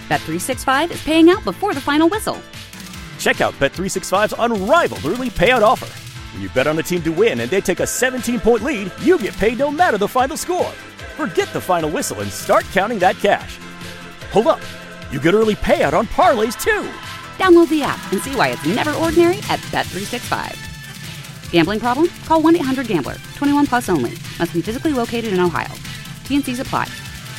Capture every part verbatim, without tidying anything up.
Bet three sixty-five is paying out before the final whistle. Check out Bet three sixty-five's unrivaled early payout offer. When you bet on a team to win and they take a seventeen-point lead, you get paid no matter the final score. Forget the final whistle and start counting that cash. Hold up. You get early payout on parlays, too. Download the app and see why it's never ordinary at Bet three sixty-five. Gambling problem? Call one eight hundred gambler. twenty-one plus only. Must be physically located in Ohio. T and C's apply.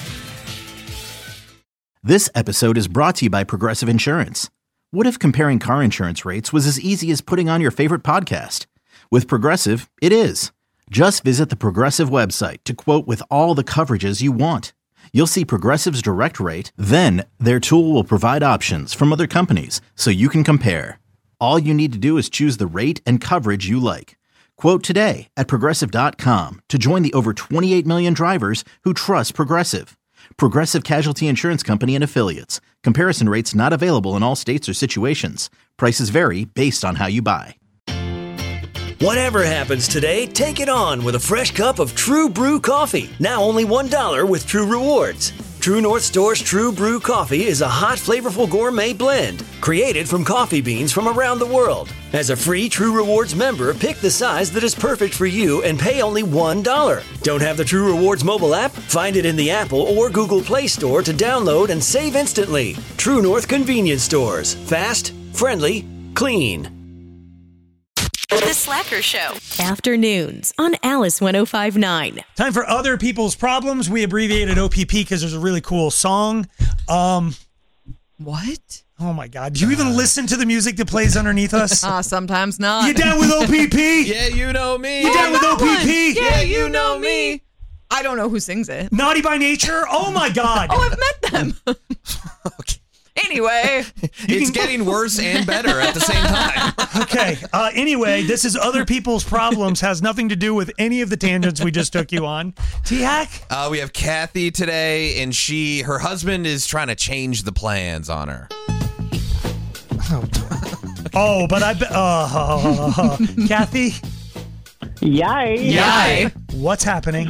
This episode is brought to you by Progressive Insurance. What if comparing car insurance rates was as easy as putting on your favorite podcast? With Progressive, it is. Just visit the Progressive website to quote with all the coverages you want. You'll see Progressive's direct rate, then their tool will provide options from other companies so you can compare. All you need to do is choose the rate and coverage you like. Quote today at Progressive dot com to join the over twenty-eight million drivers who trust Progressive. Progressive Casualty Insurance Company and Affiliates. Comparison rates not available in all states or situations. Prices vary based on how you buy. Whatever happens today, take it on with a fresh cup of True Brew coffee. Now only one dollar with True Rewards. True North Store's True Brew coffee is a hot, flavorful gourmet blend created from coffee beans from around the world. As a free True Rewards member, pick the size that is perfect for you and pay only one dollar. Don't have the True Rewards mobile app? Find it in the Apple or Google Play Store to download and save instantly. True North Convenience Stores. Fast, friendly, clean. The Slacker Show. Afternoons on Alice one oh five point nine. Time for Other People's Problems. We abbreviated O P P because there's a really cool song. Um, what? Oh, my God. Do you even listen to the music that plays underneath us? Uh, sometimes not. You down with O P P? Yeah, you know me. You down with O P P? Yeah, you know me. I don't know who sings it. Naughty by Nature? Oh, my God. Oh, I've met them. Okay. Anyway. It's getting worse and better at the same time. Okay. Uh, anyway, this is Other People's Problems. Has nothing to do with any of the tangents we just took you on. T-Hack? Uh, we have Kathy today, and she, her husband is trying to change the plans on her. Oh, oh but I bet. Uh, uh, uh, Kathy? Yay. Yay. What's happening?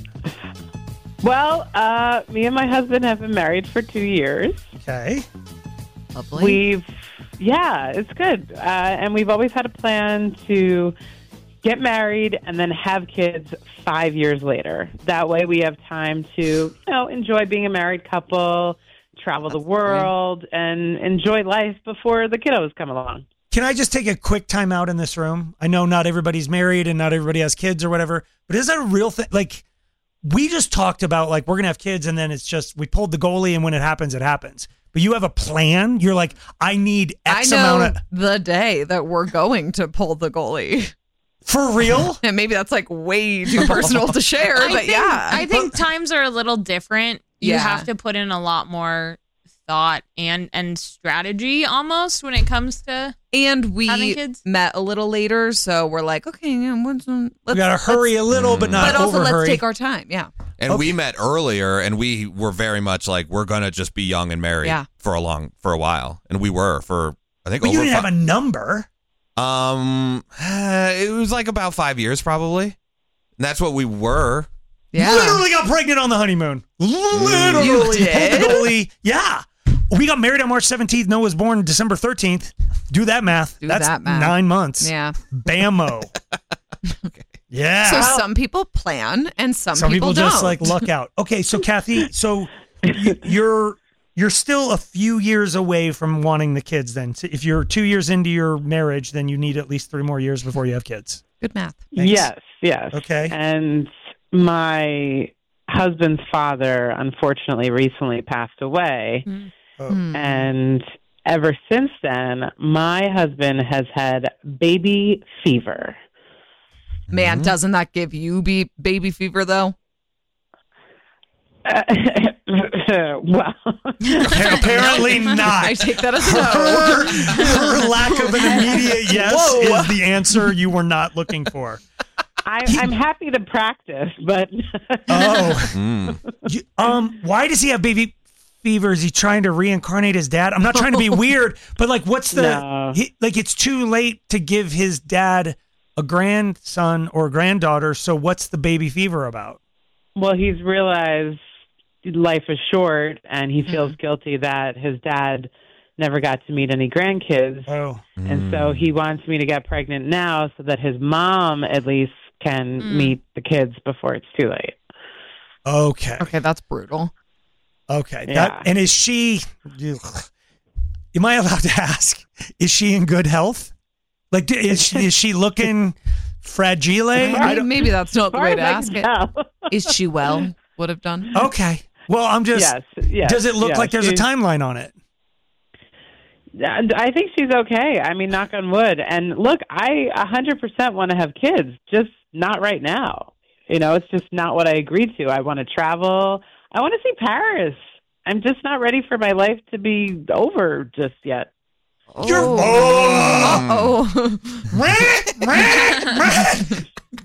Well, uh, me and my husband have been married for two years. Okay. Lovely. We've, yeah, it's good. Uh, and we've always had a plan to get married and then have kids five years later. That way we have time to, you know, enjoy being a married couple, travel That's the world, great. And enjoy life before the kiddos come along. Can I just take a quick time out in this room? I know not everybody's married and not everybody has kids or whatever, but is that a real thing? Like, we just talked about, like, we're going to have kids and then it's just, we pulled the goalie and when it happens, it happens. But you have a plan? You're like, I need X I know amount of... the day that we're going to pull the goalie. For real? And maybe that's like way too personal to share, I but think, yeah. I think times are a little different. You Yeah. have to put in a lot more thought and and strategy almost when it comes to And having we kids. met a little later, so we're like, okay, yeah, what's, let's, We got to hurry a little, but not but also over let's hurry. take our time. Yeah. And Okay. we met earlier, and we were very much like, we're going to just be young and married Yeah. for a long, for a while. And we were for, I think, But over you didn't fi- have a number. Um, it was like about five years probably. And that's what we were. Yeah. Literally got pregnant on the honeymoon. Literally. You Pulled did? the goalie. Yeah. We got married on March seventeenth. Noah was born December thirteenth. Do that math. Do That's that math. nine months. Yeah. Bammo. Okay. Yeah. So some people plan and some, Some people, don't. just like luck out. Okay, so Kathy, so y- you're you're still a few years away from wanting the kids then. So if you're two years into your marriage, then you need at least three more years before you have kids. Good math. Thanks. Yes, yes. Okay. And my husband's father, unfortunately, recently passed away. Mm. Oh. Hmm. And ever since then, my husband has had baby fever. Man, Mm-hmm. doesn't that give you be baby fever though? Uh, well, Apparently not. I take that as a her, no. her lack of an immediate yes Whoa. is the answer you were not looking for. I, I'm happy to practice, but Oh. Mm. You- um, why does he have baby fever? Is he trying to reincarnate his dad? I'm not trying to be weird, but like, what's the No. he, like? It's too late to give his dad a grandson or granddaughter. So what's the baby fever about? well, he's realized life is short, and he feels guilty that his dad never got to meet any grandkids. Oh. And so he wants me to get pregnant now so that his mom at least can Mm. meet the kids before it's too late. Okay. Okay, that's brutal. Okay. Yeah. That, and is she, am I allowed to ask, is she in good health? Like, d- is she, is she looking fragile? Maybe, maybe that's not the Far way as to I ask can it. tell. Is she well? Would have done. Okay. Well, I'm just, Yes, yes, does it look yes, like there's a she's- timeline on it? And I think she's okay. I mean, knock on wood. And look, I one hundred percent want to have kids, just not right now. You know, it's just not what I agreed to. I want to travel. I want to see Paris. I'm just not ready for my life to be over just yet. You're, oh. Uh-oh.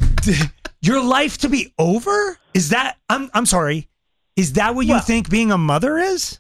Your life to be over? Is that, I'm, I'm sorry, is that what you Well- think being a mother is?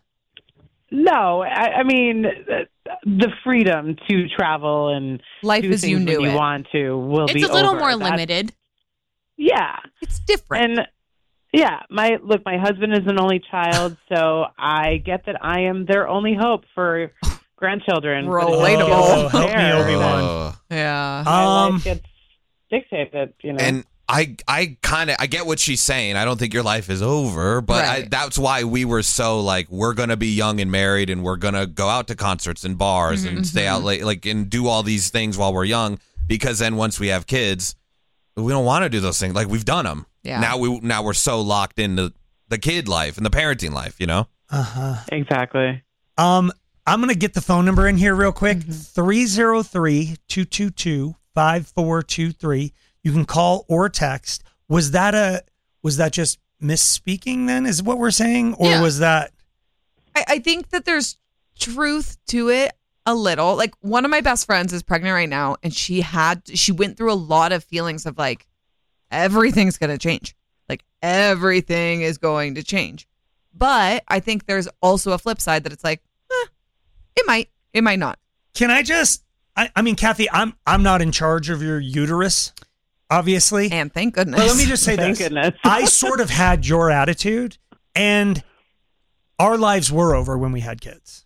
No, I, I mean, the, the freedom to travel and Life do as you things when knew you it. want to will It's be a little over. more That's- limited. Yeah. It's different. And yeah, my look, my husband is an only child, so I get that I am their only hope for grandchildren. But it's Relatable. Oh, help me, fair. Obi-Wan. Uh, yeah. My Um, life gets dictated, you know. and I I kind of I get what she's saying. I don't think your life is over, but I, Right. that's why we were so like we're gonna be young and married, and we're gonna go out to concerts and bars and stay out late, like and do all these things while we're young. Because then once we have kids, we don't want to do those things. Like we've done them. Yeah. Now we now we're so locked into the kid life and the parenting life. You know. Uh-huh. exactly. Um, I'm going to get the phone number in here real quick. three oh three, two two two, five four two three. You can call or text. Was that a was that just misspeaking then is what we're saying? Or Yeah. was that I, I think that there's truth to it a little. Like one of my best friends is pregnant right now, and she had she went through a lot of feelings of like everything's gonna change. Like everything is going to change. But I think there's also a flip side that it's like, eh, it might, it might not. Can I just I, I mean, Kathy, I'm I'm not in charge of your uterus, obviously. And thank goodness. But let me just say Thank this. goodness. I sort of had your attitude, and our lives were over when we had kids.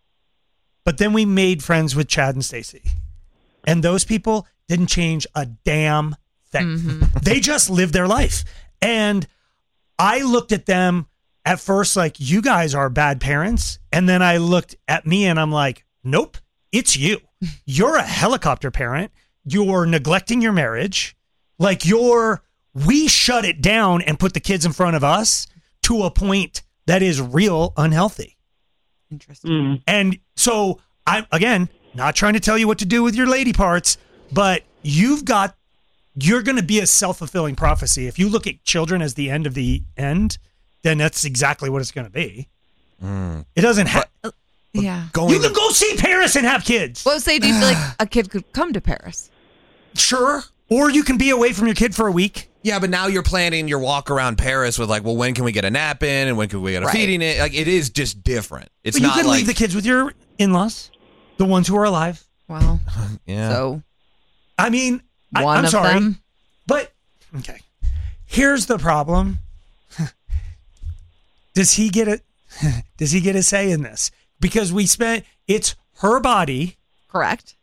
But then we made friends with Chad and Stacy. And those people didn't change a damn thing. Mm-hmm. They just lived their life. And I looked at them at first like, you guys are bad parents. And then I looked at me and I'm like, nope, it's you. You're a helicopter parent. You're neglecting your marriage. Like you're, we shut it down and put the kids in front of us to a point that is real unhealthy. Interesting. Mm. And so I'm, again, not trying to tell you what to do with your lady parts, but you've got, you're going to be a self-fulfilling prophecy. If you look at children as the end of the end, then that's exactly what it's going to be. Mm. It doesn't have, Yeah. Going you to- can go see Paris and have kids. Well, say, do you feel like a kid could come to Paris? Sure. Or you can be away from your kid for a week. Yeah, but now you're planning your walk around Paris with like, well, when can we get a nap in and when can we get a Right. feeding it? Like, it is just different. It's But you not can like leave the kids with your in-laws, the ones who are alive. Well, yeah. so I mean, I, one I'm of sorry, them. but okay. Here's the problem. Does he get it? Does he get a say in this? Because we spent, it's her body, Correct.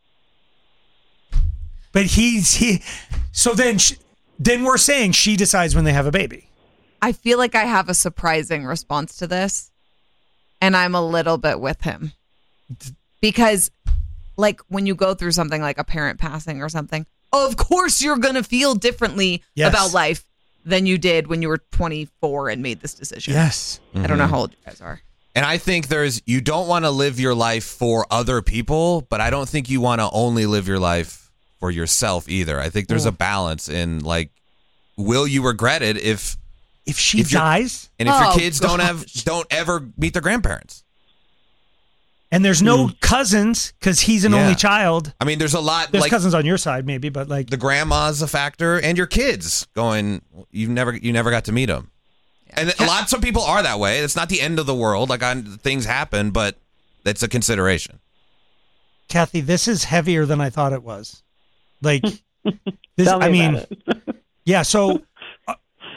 but he's he. So then, she, then we're saying she decides when they have a baby. I feel like I have a surprising response to this, and I'm a little bit with him. Because, like, when you go through something like a parent passing or something, of course you're going to feel differently Yes. about life than you did when you were twenty-four and made this decision. Yes. I don't know how old you guys are. And I think there's, you don't want to live your life for other people, but I don't think you want to only live your life for yourself either. I think there's a balance in like, will you regret it if, If she If you're- dies and if your Oh, kids don't have, gosh. don't ever meet their grandparents? and there's no cousins because he's an Yeah. only child. I mean, there's a lot There's like cousins on your side maybe, but like the grandma's a factor and your kids going, you never, you never got to meet them. And a lot, some people are that way. It's not the end of the world. Like I, things happen, but that's a consideration. Kathy, this is heavier than I thought it was. Like this, Tell me I mean, about it. yeah. So uh,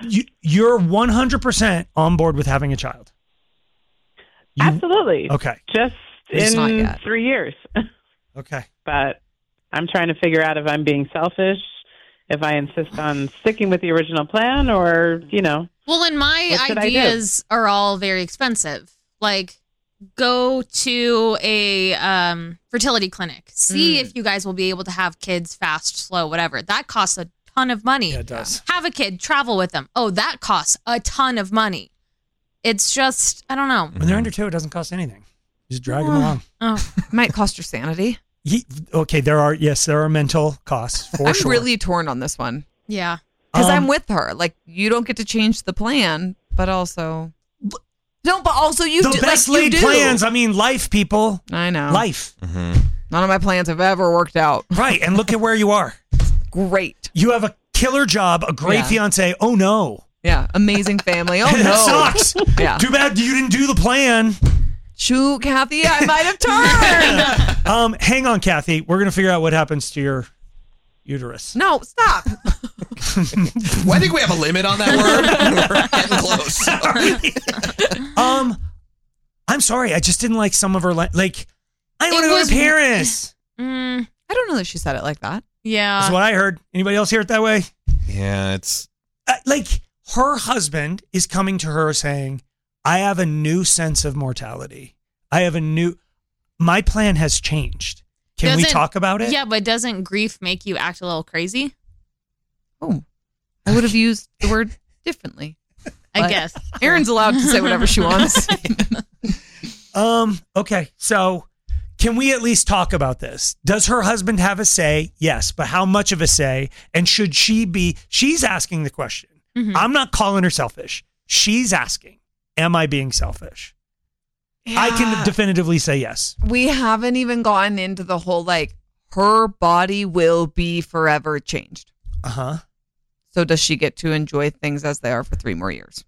you, you're one hundred percent on board with having a child. You, Absolutely. Okay. Just It's not in yet. three years. Okay. But I'm trying to figure out if I'm being selfish, if I insist on sticking with the original plan, or, you know. Well, and my What should I do? ideas are all very expensive. Like, go to a um, fertility clinic. See Mm. if you guys will be able to have kids fast, slow, whatever. That costs a ton of money. Yeah, it does. Have a kid, travel with them. Oh, that costs a ton of money. It's just, I don't know. When they're under two, it doesn't cost anything. You just drag them along. Oh, Might cost your sanity. Ye- okay, there are, yes, there are mental costs for I'm sure. really torn on this one yeah. because Um, I'm with her. Like, you don't get to change the plan, but also no, but also you the do, best like, you laid do. plans. I mean, life, people. I know. Life. None of my plans have ever worked out. Right. And look at where you are. Great. You have a killer job, a great Yeah. fiance. Oh, no. Yeah. Amazing family. Oh That no. sucks. Yeah. Too bad you didn't do the plan. Shoot, Kathy, I might have turned. Um, hang on, Kathy. We're going to figure out what happens to your uterus. No, stop. Well, I think we have a limit on that word. We're getting close. Um, I'm sorry. I just didn't like some of her, li- like, I want to go was- to Paris. Mm, I don't know that she said it like that. yeah. That's what I heard. Anybody else hear it that way? Yeah, it's Uh, like, her husband is coming to her saying, I have a new sense of mortality. I have a new, my plan has changed. Can we Doesn't- talk about it? Yeah, but doesn't grief make you act a little crazy? Oh, I would have used the word differently. I But guess. Erin's allowed to say whatever she wants. Um, okay. So can we at least talk about this? Does her husband have a say? Yes. But how much of a say? And should she be, she's asking the question. Mhm. I'm not calling her selfish. She's asking, am I being selfish? I can Yeah. definitively say yes. We haven't even gotten into the whole like her body will be forever changed. Uh-huh. So does she get to enjoy things as they are for three more years?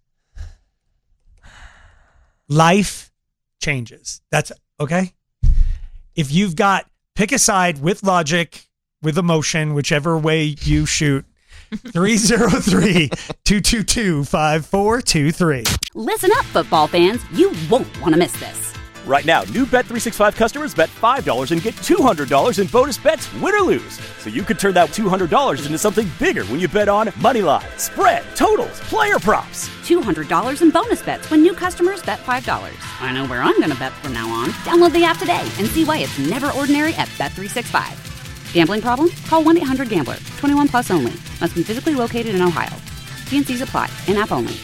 Life changes. That's okay. If you've got, pick a side with logic, with emotion, whichever way you shoot. three oh three, two two two, five four two three. Listen up, football fans. You won't want to miss this. Right now, new Bet three sixty-five customers bet five dollars and get two hundred dollars in bonus bets, win or lose. So you could turn that two hundred dollars into something bigger when you bet on money line, spread, totals, player props. two hundred dollars in bonus bets when new customers bet five dollars. I know where I'm going to bet from now on. Download the app today and see why it's never ordinary at Bet three sixty-five. Gambling problem? Call one eight hundred gambler. twenty-one plus only. Must be physically located in Ohio. T N Cs apply. In-app only.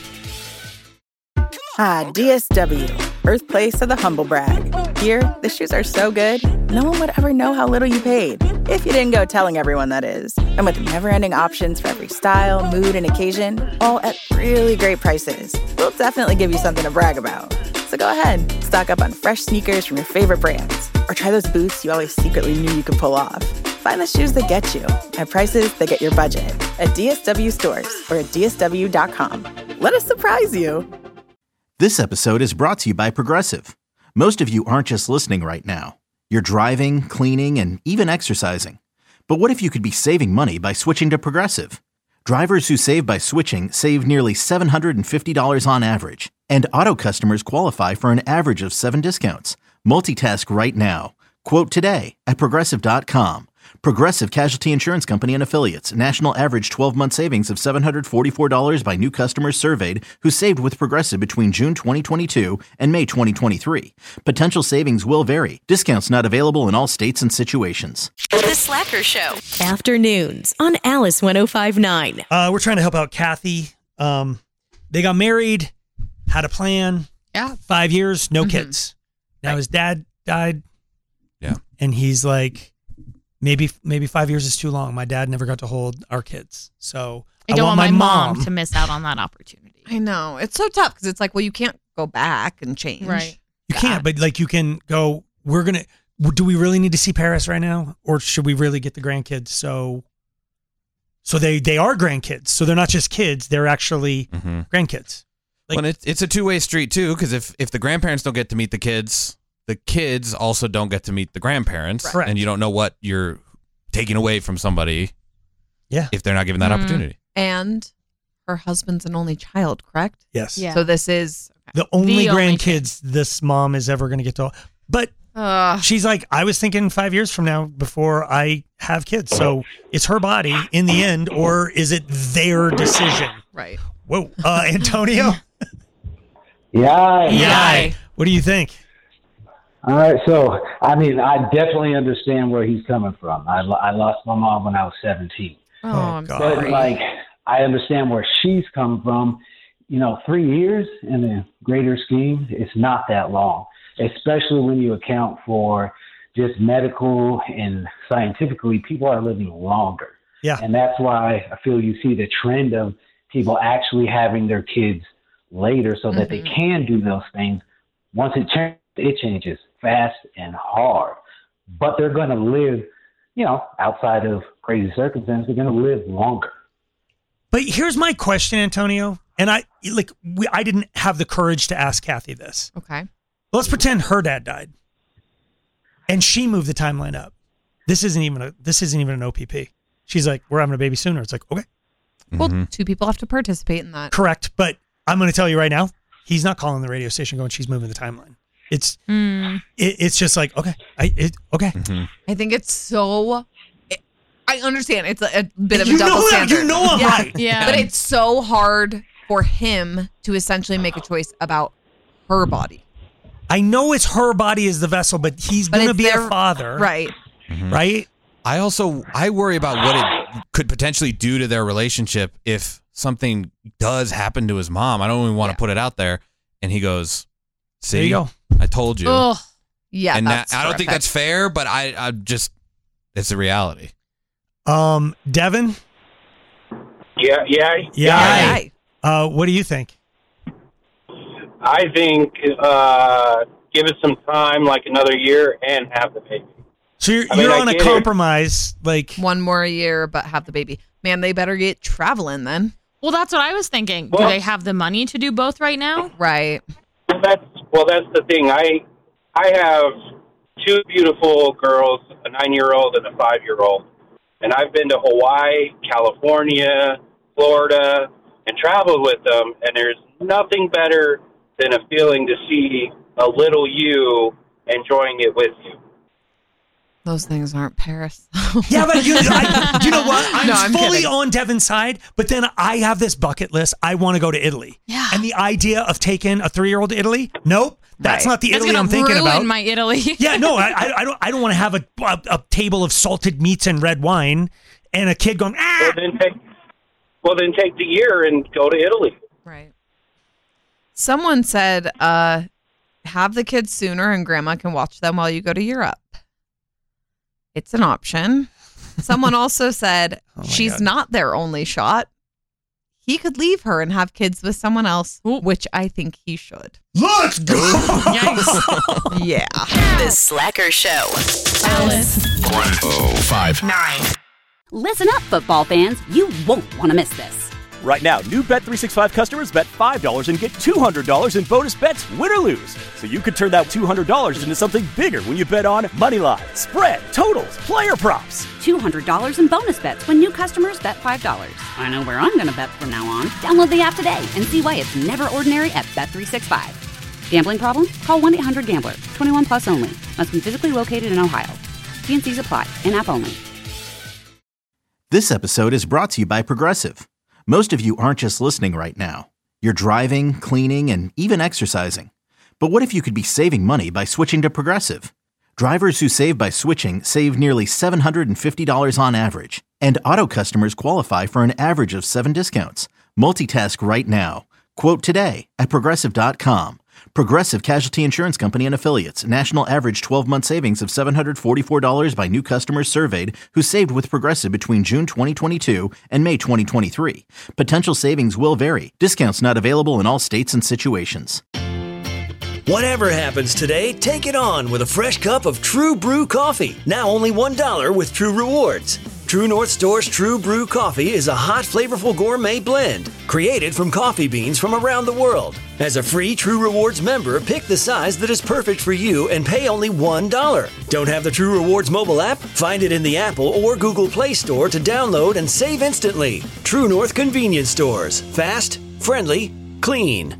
Ah, D S W, birthplace of the humble brag. Here, the shoes are so good, no one would ever know how little you paid. If you didn't go telling everyone, that is. And with never-ending options for every style, mood, and occasion, all at really great prices, we'll definitely give you something to brag about. So go ahead, stock up on fresh sneakers from your favorite brands, or try those boots you always secretly knew you could pull off. Find the shoes that get you at prices that get your budget at D S W stores or at D S W dot com. Let us surprise you. This episode is brought to you by Progressive. Most of you aren't just listening right now. You're driving, cleaning, and even exercising. But what if you could be saving money by switching to Progressive? Drivers who save by switching save nearly seven hundred fifty dollars on average. And auto customers qualify for an average of seven discounts. Multitask right now. Quote today at Progressive dot com. Progressive Casualty Insurance Company and Affiliates. National average twelve-month savings of seven hundred forty-four dollars by new customers surveyed who saved with Progressive between June twenty twenty-two and May twenty twenty-three. Potential savings will vary. Discounts not available in all states and situations. The Slacker Show. Afternoons on Alice one oh five point nine. Uh, we're trying to help out Kathy. Um, they got married, had a plan. Yeah. Five years, no Mhm. kids. Now his dad died. Yeah. And he's like, maybe maybe five years is too long. My dad never got to hold our kids. So I don't want want my mom, mom to miss out on that opportunity. I know. It's so tough because it's like, well, you can't go back and change. Right. You can't, but like you can go, we're going to, do we really need to see Paris right now? Or should we really get the grandkids? So, so they, they are grandkids. So they're not just kids. They're actually Mhm. grandkids. Like- well, it's it's a two way street too, because if if the grandparents don't get to meet the kids, the kids also don't get to meet the grandparents, Correct. and you don't know what you're taking away from somebody. Yeah. If they're not given that Mhm. opportunity. And her husband's an only child, correct? Yes. Yeah. So this is The only The only grandkids this mom is ever going to get to. But uh, she's like, I was thinking five years from now before I have kids. So it's her body in the end, or is it their decision? right. Whoa. Uh, Antonio? Yeah. Yeah. What do you think? All right. So, I mean, I definitely understand where he's coming from. I, lo- I lost my mom when I was seventeen. Oh, I'm God. But, sorry. like, I understand where she's come from. You know, three years in the greater scheme, it's not that long, especially when you account for just medical and scientifically, people are living longer. Yeah. And that's why I feel you see the trend of people actually having their kids later so that they can do those things. Once it changes, it changes fast and hard. But they're going to live, you know, outside of crazy circumstances, they're going to live longer. But here's my question, Antonio. And I like we, I didn't have the courage to ask Kathy this. Okay. Let's pretend her dad died, and she moved the timeline up. This isn't even a this isn't even an O P P. She's like, we're having a baby sooner. It's like, okay, Well, two people have to participate in that. correct. But I'm going to tell you right now, he's not calling the radio station going, she's moving the timeline. It's Mm. it, it's just like, okay, I it, okay. I think it's so. It, I understand it's a, a bit of a You double know that- standard. you know I'm yeah. right. Yeah. But it's so hard for him to essentially make a choice about her body. I know it's her body is the vessel, but he's But going to it's be their- a father, Right. right? I also I worry about what it could potentially do to their relationship if something does happen to his mom. I don't even want to put it out there. And he goes, "See, There you go. I told you." Ugh. Yeah. and that's that, I don't think horrific. that's fair, but I I just it's a reality. Um, Devin, Yeah, yeah, yeah. Right. Uh, what do you think? I think uh, give it some time, like another year, and have the baby. So you're, I mean, you're I on a get it. compromise, like One more year, but have the baby. Man, they better get traveling then. Well, that's what I was thinking. Do Well- they have the money to do both right now? Right. Well, that's well, that's the thing. I I have two beautiful girls, a nine-year-old and a five-year-old, and I've been to Hawaii, California, Florida, and traveled with them. And there's nothing better than a feeling to see a little you enjoying it with you. Those things aren't Paris. Yeah, but you, I, you know what? I'm, No, I'm fully kidding. on Devin's side, but then I have this bucket list. I want to go to Italy. Yeah. And the idea of taking a three-year-old to Italy, nope, that's Right. not the That's Italy gonna I'm thinking ruin about. my Italy. Yeah, no, I, I, I don't. I don't want to have a, a a table of salted meats and red wine, and a kid going, ah. Well, then take well then take the year and go to Italy. Right. Someone said, uh, have the kids sooner and grandma can watch them while you go to Europe. It's an option. Someone also said, Oh my she's God. not their only shot. He could leave her and have kids with someone else, which I think he should. Let's go. Yikes. Yeah. The Slacker Show. Alice. one oh five Nine. Listen up, football fans. You won't want to miss this. Right now, new Bet three sixty-five customers bet five dollars and get two hundred dollars in bonus bets, win or lose. So you could turn that two hundred dollars into something bigger when you bet on money line, spread, totals, player props. two hundred dollars in bonus bets when new customers bet five dollars. I know where I'm going to bet from now on. Download the app today and see why it's never ordinary at Bet three sixty-five. Gambling problem? Call one eight hundred gambler. twenty-one plus only. Must be physically located in Ohio. T and C's apply. In-app only. This episode is brought to you by Progressive. Most of you aren't just listening right now. You're driving, cleaning, and even exercising. But what if you could be saving money by switching to Progressive? Drivers who save by switching save nearly seven hundred fifty dollars on average. And auto customers qualify for an average of seven discounts. Multitask right now. Quote today at Progressive dot com. Progressive Casualty Insurance Company and Affiliates. National average twelve-month savings of seven hundred forty-four dollars by new customers surveyed who saved with Progressive between June twenty twenty-two and May twenty twenty-three. Potential savings will vary. Discounts not available in all states and situations. Whatever happens today, take it on with a fresh cup of True Brew coffee. Now only one dollar with True Rewards. True North Store's True Brew coffee is a hot, flavorful gourmet blend created from coffee beans from around the world. As a free True Rewards member, pick the size that is perfect for you and pay only one dollar. Don't have the True Rewards mobile app? Find it in the Apple or Google Play Store to download and save instantly. True North Convenience Stores. Fast, friendly, clean.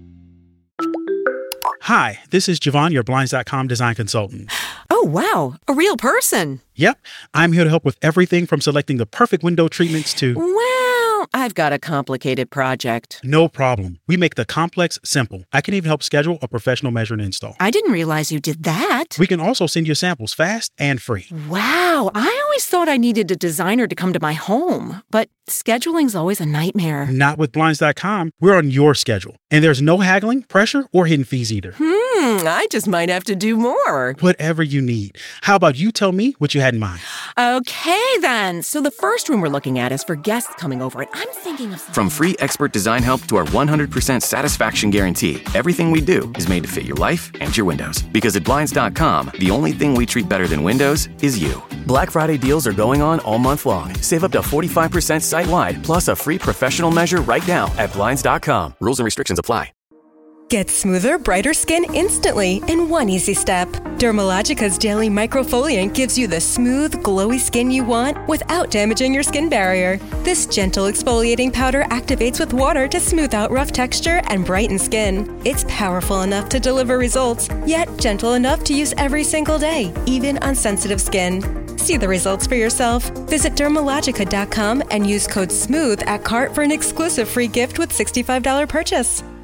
Hi, this is Javon, your Blinds dot com design consultant. Oh, wow. A real person. Yep. I'm here to help with everything from selecting the perfect window treatments to... Well, I've got a complicated project. No problem. We make the complex simple. I can even help schedule a professional measure and install. I didn't realize you did that. We can also send you samples fast and free. Wow. I always thought I needed a designer to come to my home, but scheduling's always a nightmare. Not with Blinds dot com. We're on your schedule. And there's no haggling, pressure, or hidden fees either. Hmm, I just might have to do more. Whatever you need. How about you tell me what you had in mind? Okay, then. So the first room we're looking at is for guests coming over, and I'm thinking of... From free expert design help to our one hundred percent satisfaction guarantee, everything we do is made to fit your life and your windows. Because at Blinds dot com, the only thing we treat better than windows is you. Black Friday deals are going on all month long. Save up to forty-five percent site-wide, plus a free professional measure right now at Blinds dot com. Rules and restrictions apply. Get smoother, brighter skin instantly in one easy step. Dermalogica's daily microfoliant gives you the smooth, glowy skin you want without damaging your skin barrier. This gentle exfoliating powder activates with water to smooth out rough texture and brighten skin. It's powerful enough to deliver results, yet gentle enough to use every single day, even on sensitive skin. See the results for yourself. Visit Dermalogica dot com and use code SMOOTH at cart for an exclusive free gift with sixty-five dollars purchase.